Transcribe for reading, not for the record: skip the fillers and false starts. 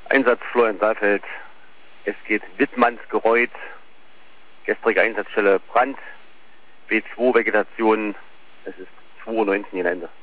Einsatz Florian Saalfeld. Es geht Wittmannsgereuth. Gestrige Einsatzstelle Brand. B2 Vegetation. Es ist 2:19 Uhr Ende.